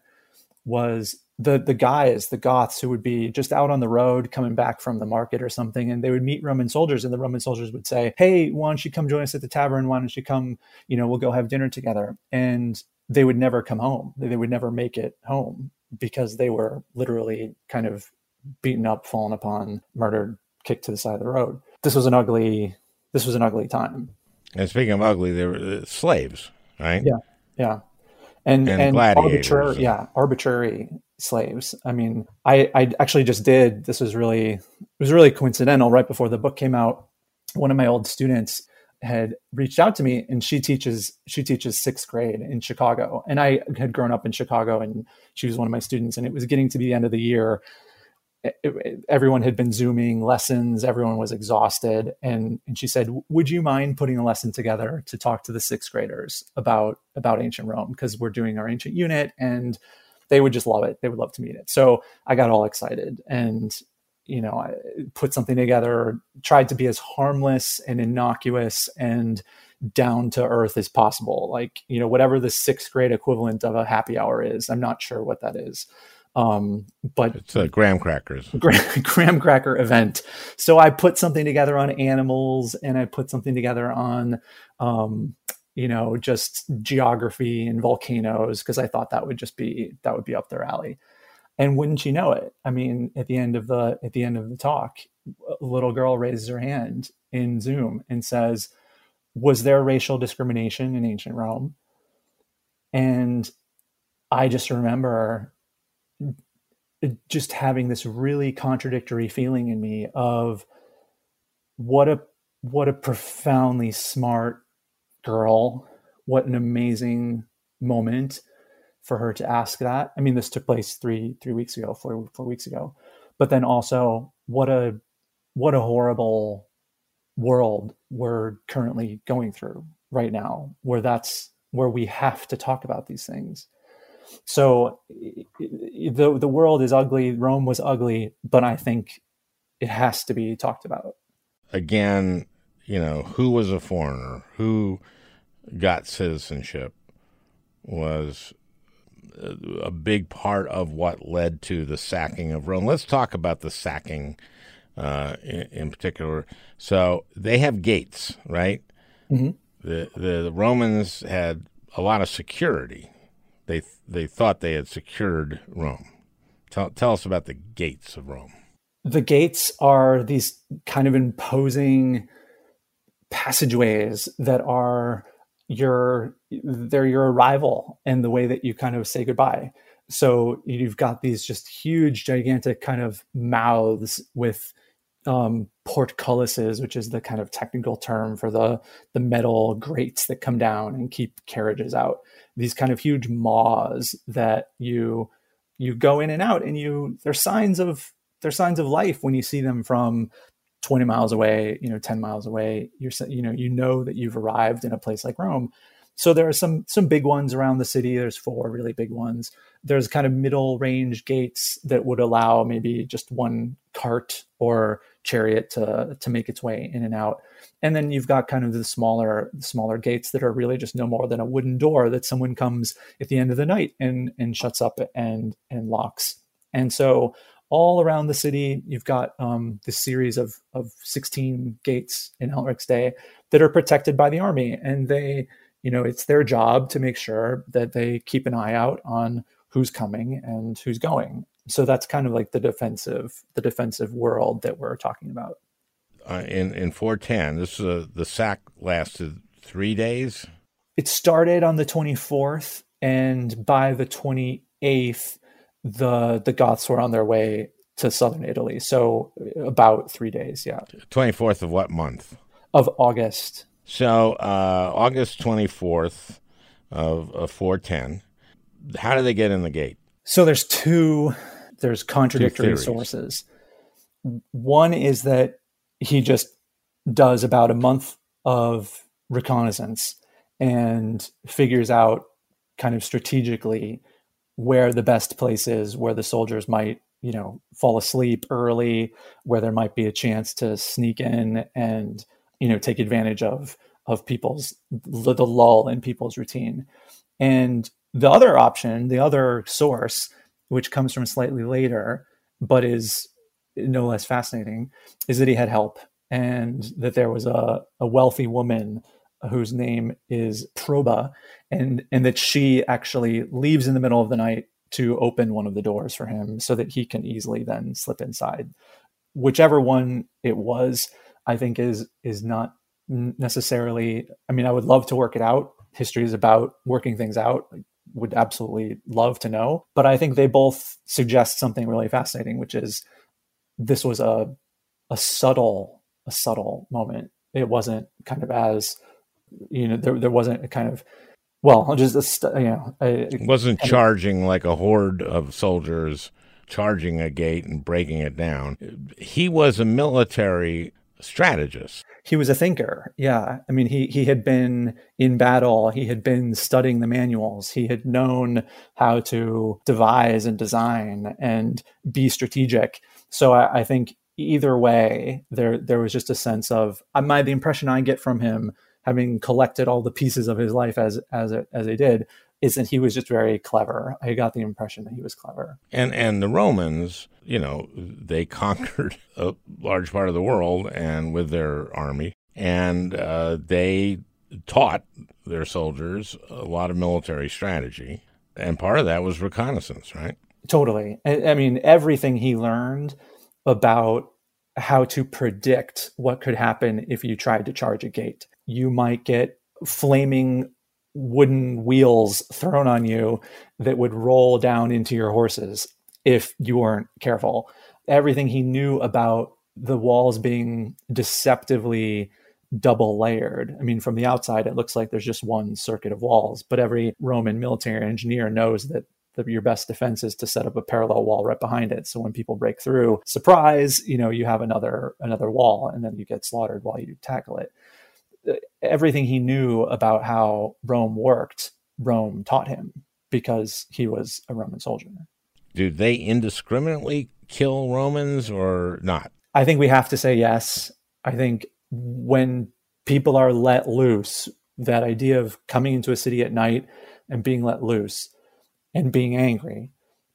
was the the guys, the Goths, who would be just out on the road coming back from the market or something, and they would meet Roman soldiers, and the Roman soldiers would say, "Hey, why don't you come join us at the tavern? Why don't you come, you know, we'll go have dinner together." And they would never come home. They would never make it home because they were literally kind of beaten up, fallen upon, murdered, kicked to the side of the road. This was an ugly, this was an ugly time. And speaking of ugly, they were uh, slaves, right? Yeah, yeah. And, And and gladiators. arbitrary, yeah, arbitrary slaves. I mean, I, I actually just did, this was really, it was really coincidental. Right before the book came out, one of my old students had reached out to me, and she teaches, she teaches sixth grade in Chicago. And I had grown up in Chicago, and she was one of my students, and it was getting to the end of the year. It, it, everyone had been Zooming lessons. Everyone was exhausted. And, and she said, would you mind putting a lesson together to talk to the sixth graders about, about ancient Rome? Because we're doing our ancient unit and they would just love it. They would love to meet it. So I got all excited and, you know, I put something together, tried to be as harmless and innocuous and down to earth as possible. Like, you know, whatever the sixth grade equivalent of a happy hour is, I'm not sure what that is. Um, but it's a graham crackers, graham, graham cracker event. So I put something together on animals, and I put something together on, um, you know, just geography and volcanoes, because I thought that would just be, that would be up their alley. And wouldn't you know it? I mean, at the end of the, at the end of the talk, a little girl raises her hand in Zoom and says, was there racial discrimination in ancient Rome? And I just remember just having this really contradictory feeling in me of what a what a profoundly smart girl, what an amazing moment for her to ask that. I mean, this took place three three weeks ago, four four weeks ago, but then also what a what a horrible world we're currently going through right now, where that's where we have to talk about these things. So the the world is ugly. Rome was ugly, but I think it has to be talked about. Again, you know, who was a foreigner, who got citizenship was a big part of what led to the sacking of Rome. Let's talk about the sacking uh, in, in particular. So they have gates, right? Mm-hmm. The, the the Romans had a lot of security. They they thought they had secured Rome. Tell, tell us about the gates of Rome. The gates are these kind of imposing passageways that are your they're your arrival and the way that you kind of say goodbye. So you've got these just huge, gigantic kind of mouths with um, portcullises, which is the kind of technical term for the the metal grates that come down and keep carriages out. These kind of huge maws that you you go in and out, and you they're signs of they're signs of life when you see them from twenty miles away, you know, ten miles away. You're you know you know that you've arrived in a place like Rome. So there are some some big ones around the city. There's four really big ones. There's kind of middle range gates that would allow maybe just one cart or chariot to to make its way in and out. And then you've got kind of the smaller smaller gates that are really just no more than a wooden door that someone comes at the end of the night and and shuts up and and locks. And so all around the city, you've got um, this series of of sixteen gates in Elric's day that are protected by the army, and they, you know, it's their job to make sure that they keep an eye out on who's coming and who's going. So that's kind of like the defensive, the defensive world that we're talking about. Uh, in in four ten, this is a, the sack lasted three days. It started on the twenty-fourth, and by the twenty-eighth, the the Goths were on their way to southern Italy. So about three days, yeah. twenty-fourth of what month? Of August. So uh, August twenty-fourth of, of four ten. How do they get in the gate? So there's two, there's contradictory two sources. One is that he just does about a month of reconnaissance and figures out kind of strategically where the best place is, where the soldiers might, you know, fall asleep early, where there might be a chance to sneak in and, you know, take advantage of, of people's, the lull in people's routine. And the other option, the other source, which comes from slightly later, but is no less fascinating, is that he had help, and that there was a, a wealthy woman whose name is Proba, and, and that she actually leaves in the middle of the night to open one of the doors for him so that he can easily then slip inside. Whichever one it was, I think is is not necessarily, I mean, I would love to work it out. History is about working things out. I would absolutely love to know. But I think they both suggest something really fascinating, which is this was a a subtle, a subtle moment. It wasn't kind of as, you know, there there wasn't a kind of, well, just a, you know, a, it wasn't charging of, like a horde of soldiers charging a gate and breaking it down. He was a military strategist. He was a thinker. Yeah. I mean, he, he had been in battle. He had been studying the manuals. He had known how to devise and design and be strategic. So I, I think either way, there, there was just a sense of, my, the impression I get from him, having collected all the pieces of his life as, as, it, as he did, is that he was just very clever. I got the impression that he was clever. And and the Romans, you know, they conquered a large part of the world and with their army, and uh, they taught their soldiers a lot of military strategy. And part of that was reconnaissance, right? Totally. I, I mean, everything he learned about how to predict what could happen if you tried to charge a gate. You might get flaming wooden wheels thrown on you that would roll down into your horses if you weren't careful. Everything he knew about the walls being deceptively double layered. I mean, from the outside, it looks like there's just one circuit of walls, but every Roman military engineer knows that the, your best defense is to set up a parallel wall right behind it. So when people break through, surprise, you know, you have another another wall, and then you get slaughtered while you tackle it. Everything he knew about how Rome worked, Rome taught him because he was a Roman soldier. Do they indiscriminately kill Romans or not? I think we have to say yes. I think when people are let loose, that idea of coming into a city at night and being let loose and being angry,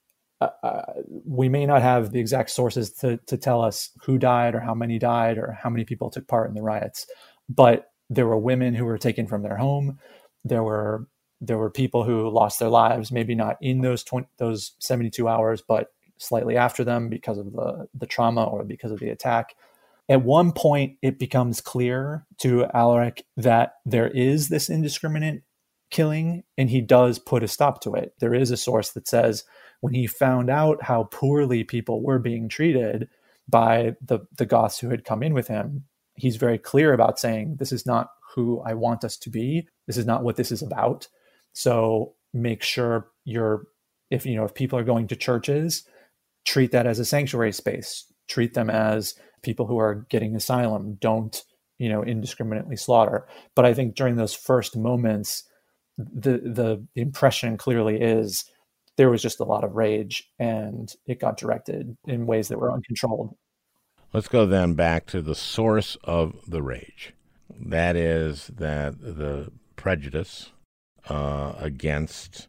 uh, we may not have the exact sources to, to tell us who died or how many died or how many people took part in the riots, but there were women who were taken from their home. There were there were people who lost their lives, maybe not in those twenty, those seventy-two hours, but slightly after them because of the, the trauma or because of the attack. At one point, it becomes clear to Alaric that there is this indiscriminate killing, and he does put a stop to it. There is a source that says when he found out how poorly people were being treated by the, the Goths who had come in with him, he's very clear about saying, this is not who I want us to be. This is not what this is about. So make sure you're, if, you know, if people are going to churches, treat that as a sanctuary space, treat them as people who are getting asylum. Don't, you know, indiscriminately slaughter. But I think during those first moments, the, the, the impression clearly is there was just a lot of rage, and it got directed in ways that were uncontrolled. Let's go then back to the source of the rage. That is that the prejudice uh, against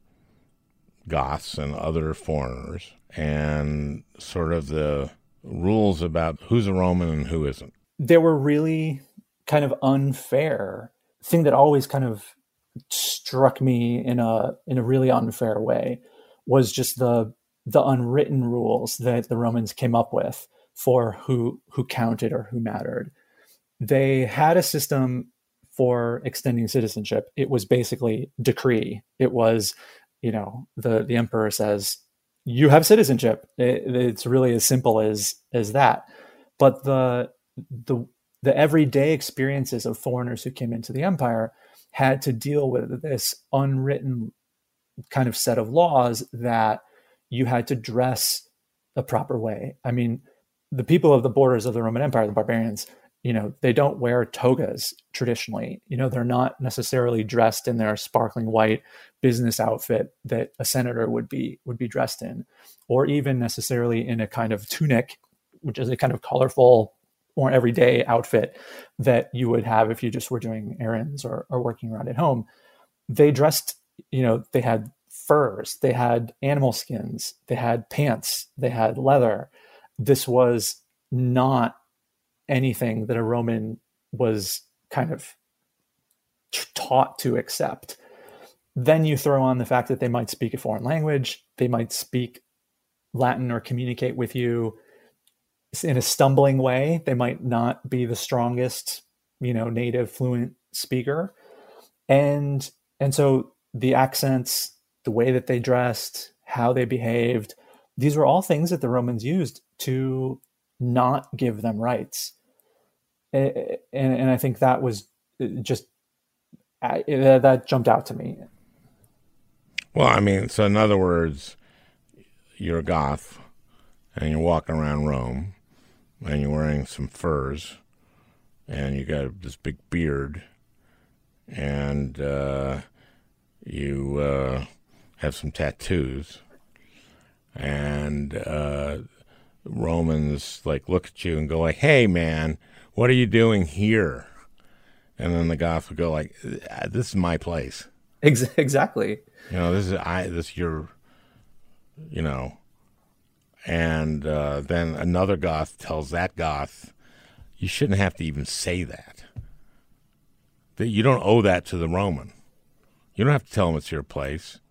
Goths and other foreigners, and sort of the rules about who's a Roman and who isn't. There were really kind of unfair thing that always kind of struck me in a in a really unfair way was just the the unwritten rules that the Romans came up with for who who counted or who mattered. They had a system for extending citizenship. It was basically decree. It was, you know, the, the emperor says, you have citizenship. It, it's really as simple as as that. But the the the everyday experiences of foreigners who came into the empire had to deal with this unwritten kind of set of laws that you had to dress a proper way. I mean, the people of the borders of the Roman Empire, the barbarians, you know, they don't wear togas traditionally. You know, they're not necessarily dressed in their sparkling white business outfit that a senator would be would be dressed in, or even necessarily in a kind of tunic, which is a kind of colorful or everyday outfit that you would have if you just were doing errands or, or working around at home. They dressed, you know, they had furs, they had animal skins, they had pants, they had leather. This was not anything that a Roman was kind of t- taught to accept. Then you throw on the fact that they might speak a foreign language, they might speak Latin or communicate with you in a stumbling way. They might not be the strongest, you know, native fluent speaker. And, and so the accents, the way that they dressed, how they behaved, these were all things that the Romans used to not give them rights. And, and I think that was just, that jumped out to me. Well, I mean, so in other words, you're a Goth and you're walking around Rome and you're wearing some furs and you got this big beard and uh, you uh, have some tattoos, and uh, Romans like look at you and go like, "Hey, man, what are you doing here?" And then the Goth would go like, "This is my place." Exactly. You know, this is I. This is your. You know, and uh, then another Goth tells that Goth, "You shouldn't have to even say that. That you don't owe that to the Roman. You don't have to tell him it's your place."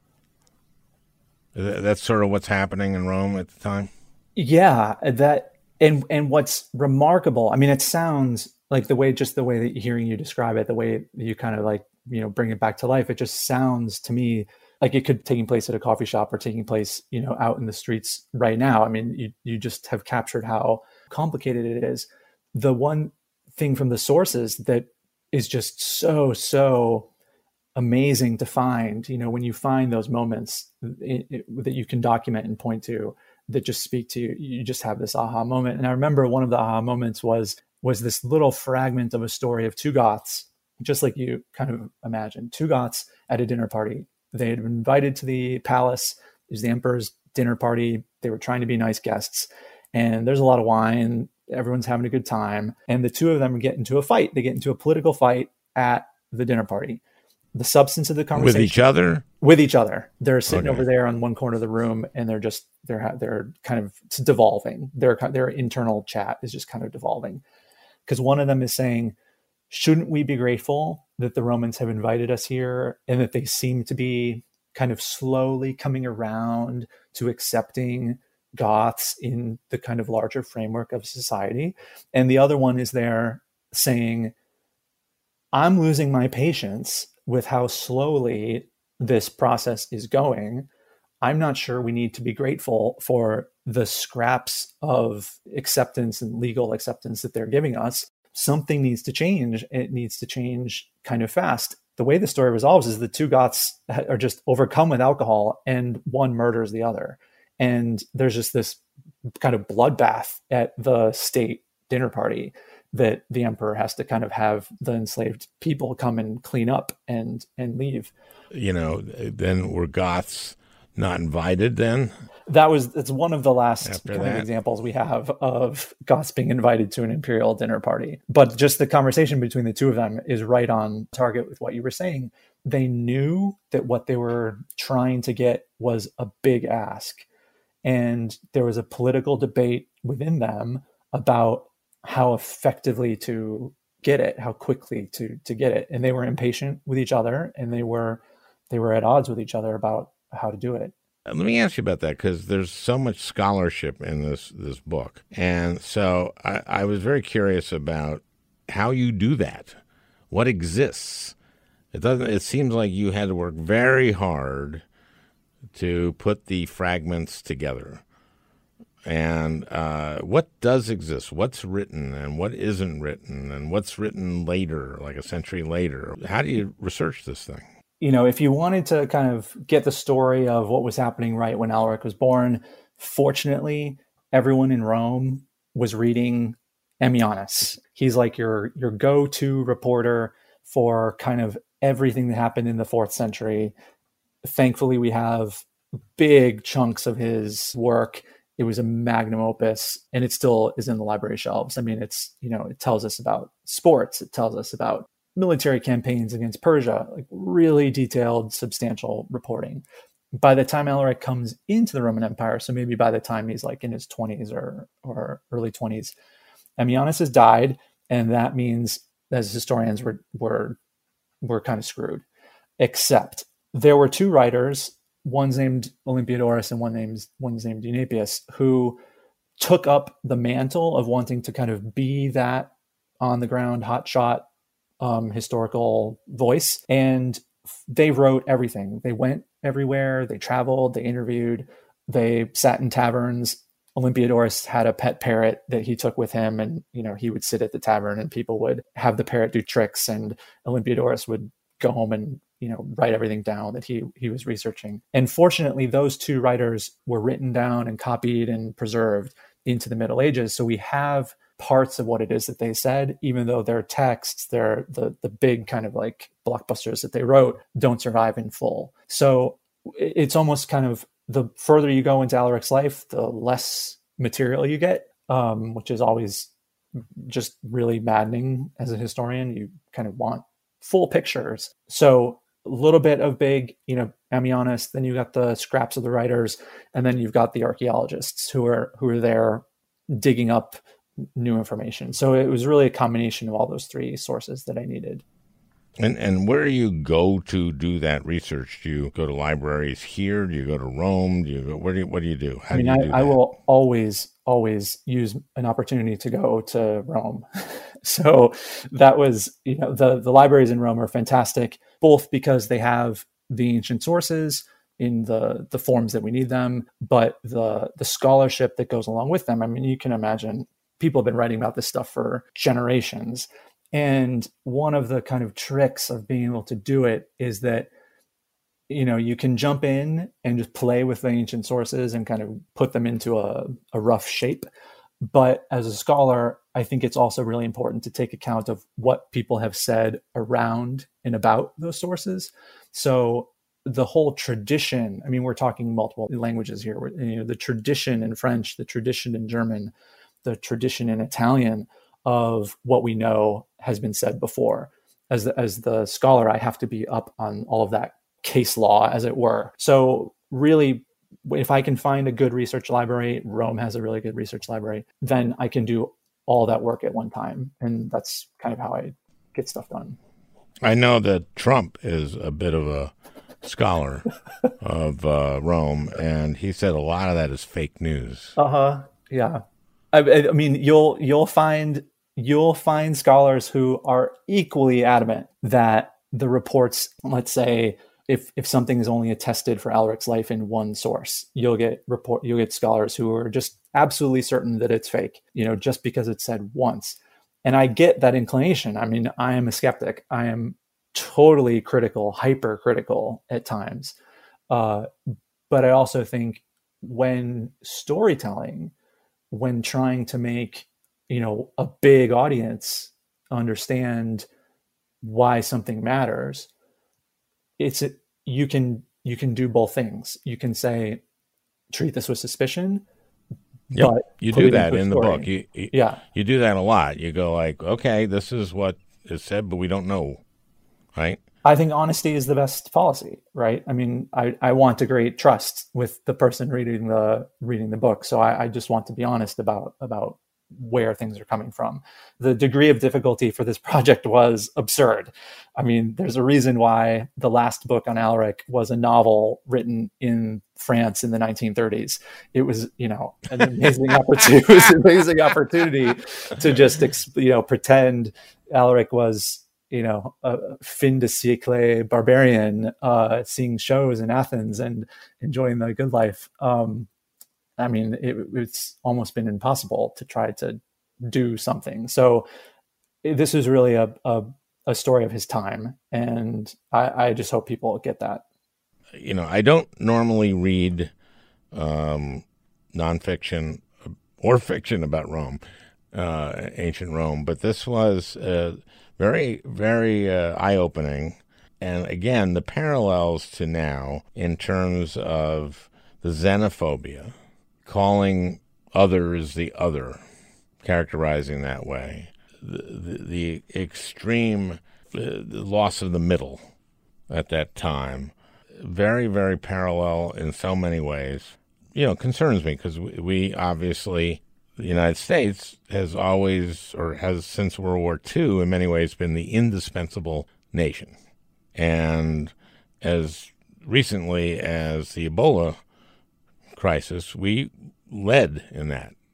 That's sort of what's happening in Rome at the time. Yeah, that and and what's remarkable, I mean, it sounds like the way, just the way that hearing you describe it, the way you kind of like, you know, bring it back to life, it just sounds to me like it could taking place at a coffee shop or taking place, you know, out in the streets right now. I mean, you you just have captured how complicated it is. The one thing from the sources that is just so, so amazing to find, you know, when you find those moments it, it, that you can document and point to that just speak to you, you just have this aha moment. And I remember one of the aha moments was, was this little fragment of a story of two Goths, just like you kind of imagine, two Goths at a dinner party. They had been invited to the palace. It was the emperor's dinner party. They were trying to be nice guests, and there's a lot of wine. Everyone's having a good time. And the two of them get into a fight. They get into a political fight at the dinner party. The substance of the conversation with each other, with each other. They're sitting okay. over there on one corner of the room, and they're just they're they're kind of it's devolving. Their their internal chat is just kind of devolving, because one of them is saying, "Shouldn't we be grateful that the Romans have invited us here, and that they seem to be kind of slowly coming around to accepting Goths in the kind of larger framework of society?" And the other one is there saying, "I'm losing my patience with how slowly this process is going. I'm not sure we need to be grateful for the scraps of acceptance and legal acceptance that they're giving us. Something needs to change. It needs to change kind of fast." The way the story resolves is the two Goths are just overcome with alcohol, and one murders the other. And there's just this kind of bloodbath at the state dinner party that the emperor has to kind of have the enslaved people come and clean up and and leave. You know, then were Goths not invited then? That was, it's one of the last After kind that. of examples we have of Goths being invited to an imperial dinner party. But just the conversation between the two of them is right on target with what you were saying. They knew that what they were trying to get was a big ask. And there was a political debate within them about how effectively to get it, how quickly to to get it. And they were impatient with each other, and they were they were at odds with each other about how to do it. Let me ask you about that, because there's so much scholarship in this this book. And so I, I was very curious about how you do that. What exists? It doesn't it seems like you had to work very hard to put the fragments together. And uh, what does exist? What's written and what isn't written, and what's written later, like a century later? How do you research this thing? You know, if you wanted to kind of get the story of what was happening right when Alaric was born, fortunately, everyone in Rome was reading Ammianus. He's like your your go-to reporter for kind of everything that happened in the fourth century. Thankfully, we have big chunks of his work. It was a magnum opus, and it still is in the library shelves. I mean, it's, you know, it tells us about sports. It tells us about military campaigns against Persia, like really detailed, substantial reporting. By the time Alaric comes into the Roman Empire, so maybe by the time he's like in his twenties or, or early twenties, Ammianus has died. And that means, as historians, were, were, were kind of screwed. Except there were two writers, one's named Olympiodorus and one named, one's named Eunapius, who took up the mantle of wanting to kind of be that on the ground hotshot um, historical voice. And they wrote everything. They went everywhere. They traveled. They interviewed. They sat in taverns. Olympiodorus had a pet parrot that he took with him, and you know he would sit at the tavern, and people would have the parrot do tricks, and Olympiodorus would go home and you know write everything down that he he was researching. And fortunately, those two writers were written down and copied and preserved into the Middle Ages. So we have parts of what it is that they said, even though their texts, their the the big kind of like blockbusters that they wrote, don't survive in full. So it's almost kind of, the further you go into Alaric's life, the less material you get, um, which is always just really maddening as a historian. You kind of want full pictures. So a little bit of big, you know, Ammianus, then you got the scraps of the writers, and then you've got the archaeologists who are who are there digging up new information. So it was really a combination of all those three sources that I needed. And and where do you go to do that research? Do you go to libraries here? Do you go to Rome? Do you go, where do you, what do you do? How I mean, do you I, do I that? will always, always use an opportunity to go to Rome. So that was, you know, the, the libraries in Rome are fantastic, both because they have the ancient sources in the, the forms that we need them, but the, the scholarship that goes along with them. I mean, you can imagine people have been writing about this stuff for generations. And one of the kind of tricks of being able to do it is that, you know, you can jump in and just play with the ancient sources and kind of put them into a, a rough shape. But as a scholar, I think it's also really important to take account of what people have said around and about those sources. So the whole tradition, I mean, we're talking multiple languages here, you know, the tradition in French, the tradition in German, the tradition in Italian of what we know has been said before. As the, as the scholar, I have to be up on all of that case law, as it were. So really, if I can find a good research library, Rome has a really good research library, then I can do all that work at one time. And that's kind of how I get stuff done. I know that Trump is a bit of a scholar of uh, Rome, and he said a lot of that is fake news. Uh-huh. Yeah. I, I mean, you'll you'll find you'll find scholars who are equally adamant that the reports, let's say, if if something is only attested for Alaric's life in one source, you'll get report you'll get scholars who are just absolutely certain that it's fake, you know, just because it's said once. And I get that inclination. I mean, I am a skeptic. I am totally critical, hypercritical at times. Uh, but I also think when storytelling, when trying to make, you know, a big audience understand why something matters, it's a, you can you can do both things. You can say, treat this with suspicion. Yep. But you put do it that into a in the story. book. You, you, yeah, you do that a lot. You go like, okay, this is what is said, but we don't know, right? I think honesty is the best policy, right? I mean, I, I want to create trust with the person reading the reading the book. So I, I just want to be honest about about where things are coming from. The degree of difficulty for this project was absurd. I mean, there's a reason why the last book on Alaric was a novel written in France in the nineteen thirties. It was, you know, an amazing opportunity, it was an amazing opportunity to just, you know, pretend Alaric was, you know, a fin de siècle barbarian, uh, seeing shows in Athens and enjoying the good life. Um, I mean, it, it's almost been impossible to try to do something. So this is really a, a, a story of his time. And I, I just hope people get that. You know, I don't normally read um, nonfiction or fiction about Rome, uh, ancient Rome, but this was uh, very, very uh, eye-opening. And again, the parallels to now in terms of the xenophobia, calling others the other, characterizing that way, the, the, the extreme uh, the loss of the middle at that time, very, very parallel in so many ways. You know, concerns me because we, we obviously, the United States has always, or has since World War Two, in many ways been the indispensable nation. And as recently as the Ebola crisis, we led in that.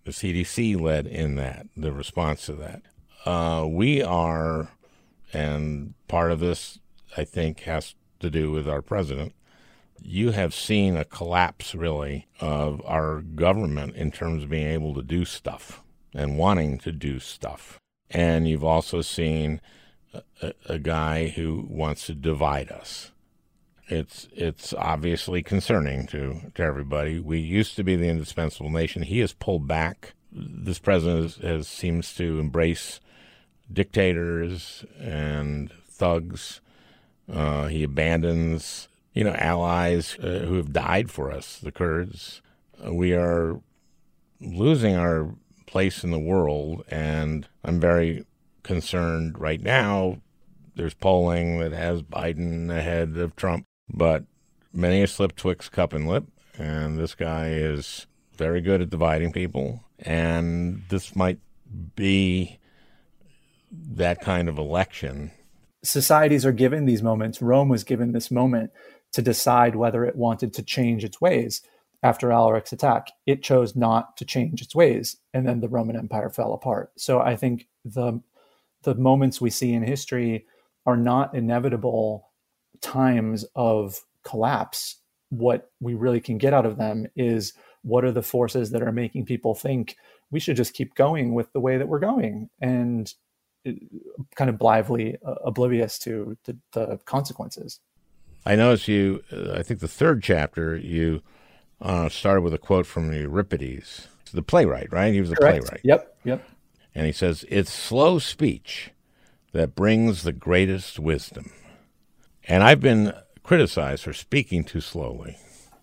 The C D C led in that, the response to that. Uh, we are, and part of this, I think, has to do with our president. You have seen a collapse, really, of our government in terms of being able to do stuff and wanting to do stuff. And you've also seen a, a guy who wants to divide us. It's it's obviously concerning to, to everybody. We used to be the indispensable nation. He has pulled back. This president has, has seems to embrace dictators and thugs. Uh, he abandons, you know, allies uh, who have died for us, the Kurds. Uh, we are losing our place in the world, and I'm very concerned right now. There's polling that has Biden ahead of Trump, but many a slip, twixt, cup, and lip, and this guy is very good at dividing people, and this might be that kind of election. Societies are given these moments. Rome was given this moment to decide whether it wanted to change its ways. After Alaric's attack, it chose not to change its ways, and then the Roman Empire fell apart. So I think the the moments we see in history are not inevitable times of collapse. What we really can get out of them is, what are the forces that are making people think we should just keep going with the way that we're going, and kind of blithely uh, oblivious to the, the consequences. I noticed you, uh, I think the third chapter, you uh, started with a quote from Euripides, the playwright, right? He was a Correct. playwright. Yep, yep. And he says, "It's slow speech that brings the greatest wisdom." And I've been criticized for speaking too slowly.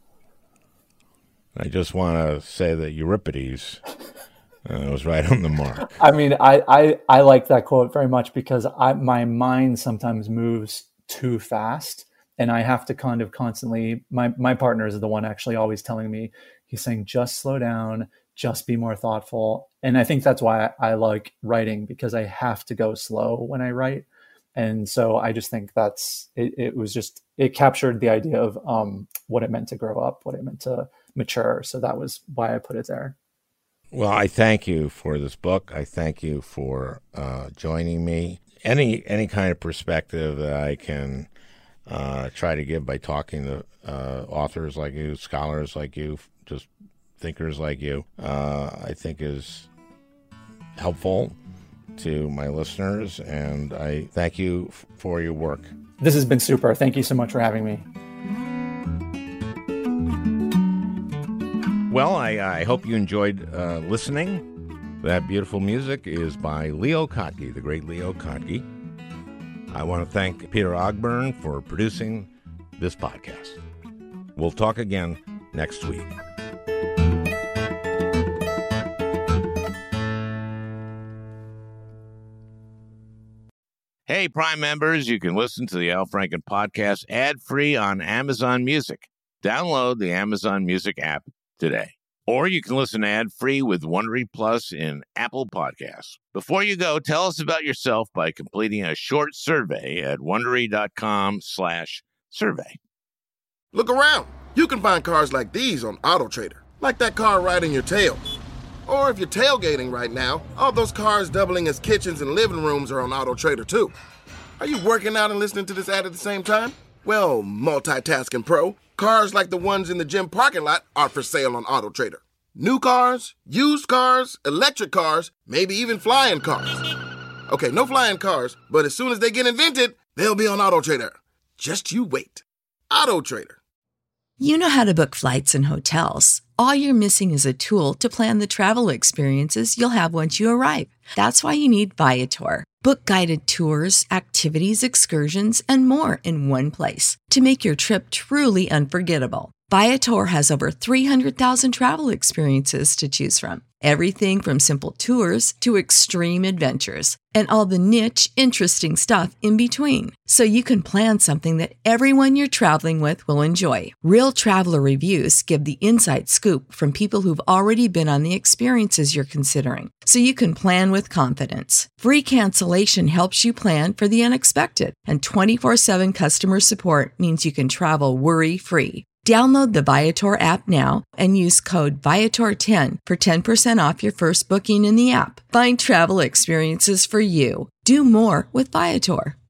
I just want to say that Euripides uh, was right on the mark. I mean, I, I, I like that quote very much because I, my mind sometimes moves too fast, and I have to kind of constantly, my, my partner is the one actually always telling me, he's saying, just slow down, just be more thoughtful. And I think that's why I, I like writing, because I have to go slow when I write. And so I just think that's, it, it was just, it captured the idea of um, what it meant to grow up, what it meant to mature. So that was why I put it there. Well, I thank you for this book. I thank you for uh, joining me. Any any kind of perspective that I can uh, try to give by talking to uh, authors like you, scholars like you, just thinkers like you, uh, I think is helpful to my listeners, and I thank you f- for your work. This has been super. Thank you so much for having me. Well, I, I hope you enjoyed uh, listening. That beautiful music is by Leo Kottke, the great Leo Kottke. I want to thank Peter Ogburn for producing this podcast. We'll talk again next week. Hey, Prime members, you can listen to the Al Franken podcast ad-free on Amazon Music. Download the Amazon Music app today. Or you can listen ad-free with Wondery Plus in Apple Podcasts. Before you go, tell us about yourself by completing a short survey at Wondery.com slash survey. Look around. You can find cars like these on AutoTrader, like that car riding your tail. Or if you're tailgating right now, all those cars doubling as kitchens and living rooms are on AutoTrader too. Are you working out and listening to this ad at the same time? Well, multitasking pro, cars like the ones in the gym parking lot are for sale on AutoTrader. New cars, used cars, electric cars, maybe even flying cars. Okay, no flying cars, but as soon as they get invented, they'll be on AutoTrader. Just you wait. AutoTrader. You know how to book flights and hotels. All you're missing is a tool to plan the travel experiences you'll have once you arrive. That's why you need Viator. Book guided tours, activities, excursions, and more in one place to make your trip truly unforgettable. Viator has over three hundred thousand travel experiences to choose from. Everything from simple tours to extreme adventures and all the niche, interesting stuff in between. So you can plan something that everyone you're traveling with will enjoy. Real traveler reviews give the inside scoop from people who've already been on the experiences you're considering. So you can plan with confidence. Free cancellation helps you plan for the unexpected. And twenty-four seven customer support means you can travel worry-free. Download the Viator app now and use code Viator ten for ten percent off your first booking in the app. Find travel experiences for you. Do more with Viator.